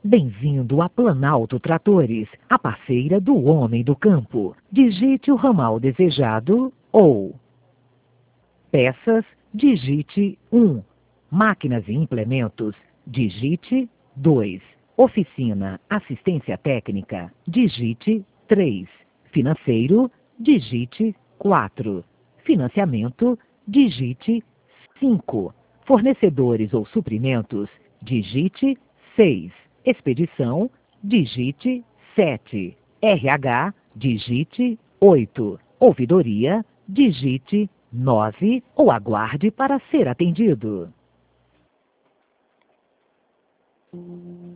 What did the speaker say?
Bem-vindo a Planalto Tratores, a parceira do homem do campo. Digite o ramal desejado ou peças, digite 1. Máquinas e implementos, digite 2. Oficina, assistência técnica, digite 3. Financeiro, digite 4. Financiamento, digite 5. Fornecedores ou suprimentos, digite 6. Expedição, digite 7. RH, digite 8. Ouvidoria, digite 9 ou aguarde para ser atendido.